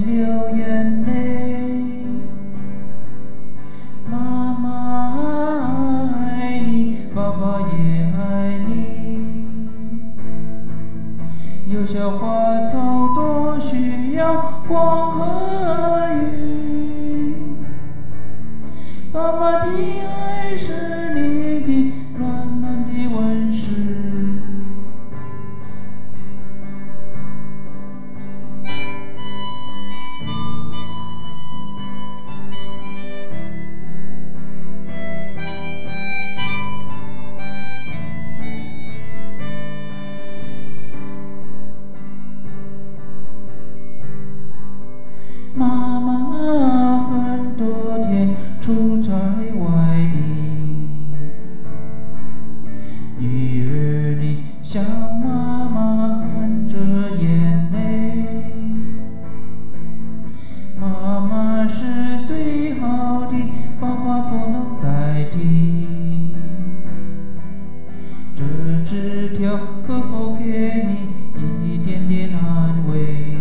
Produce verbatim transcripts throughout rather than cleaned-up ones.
心流眼泪。妈妈爱你，爸爸也爱你。有些花草都需要光和雨。爸爸的爱是你的暖暖的温室。妈妈很多天出差外地，女儿你向妈妈含着眼泪。妈妈是最好的，爸爸不能代替。这纸条可否给你一点点安慰？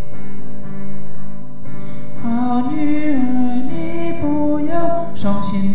好女儿，你不要伤心